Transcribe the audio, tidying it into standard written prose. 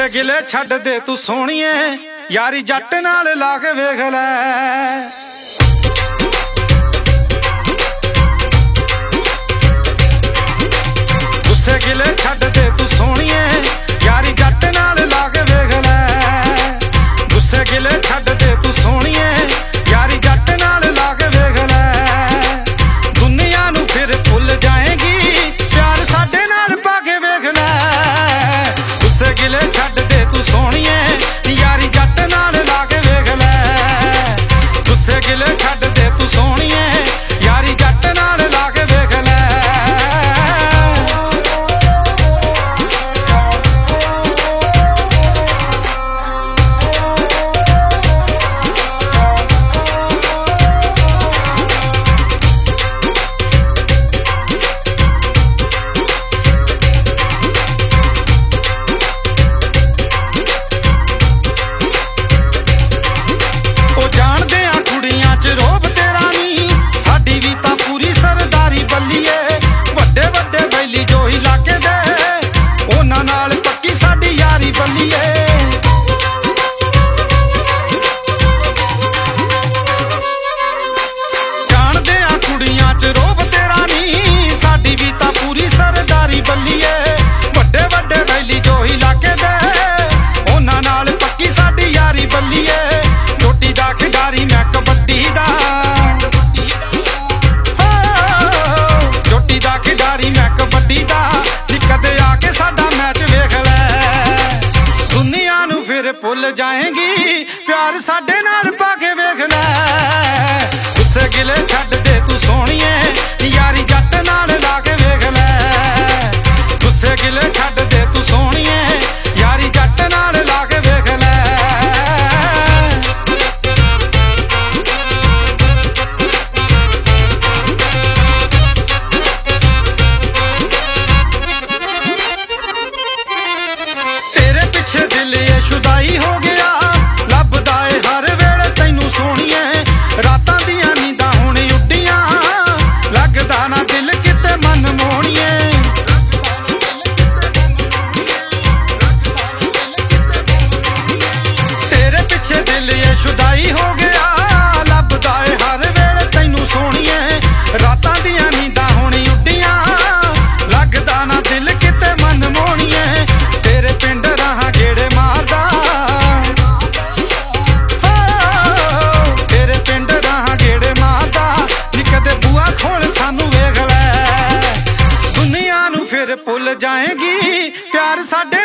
गिले छड्ड दे तू सोहणीए यारी जट नाल ला के वेख लै। गुस्से गिले छड्ड दे तू सोहणीए यारी जट नाल ला के वेख लै। गुस्से गिले छड्ड दे तू सोहणीए यारी जट नाल ला के वेख लै। दुनिया नू फिर भुल जाएगी प्यार साडे नाल पा के वेख लै। गुस्से गिले छड्ड दे तू सोहणीए यारी जट नाल ला के वेख लै। गुस्से गिले छड्ड दे तू सोहणीए यारी जट नाल ला के वेख लै। भुल जाएगी प्यार साडे नाल पा के वेख लै। गुस्से गिले छड्ड दे तू सोहणीए यारी जट नाल ला के वेख लै। गुस्से गिले छड्ड दे तू सोहणीए यारी जट नाल ला के वेख लै। तेरे पिछे दिल ये शुदाई हो गया लभदा ए हर वेले तैनू सोहणीए। रातां दियां नींदां हुण उड्डियां लगदा ना दिल किते मन मोहणीए। तेरे पिछे दिल ये शुदाई हो गया लभदा ए हर वेले तैनू सोहणीए। रातां दियां नींदां हुण उड्डियां लगदा ना दिल किते मन मोहणीए। तेरे पिंड राह गेड़े मारदा तेरे पिंड राह गेड़े मारदा नी कदे बुआ खोल सानू वेख लै। दुनिया नू फिर भुल जाएगी प्यार साडे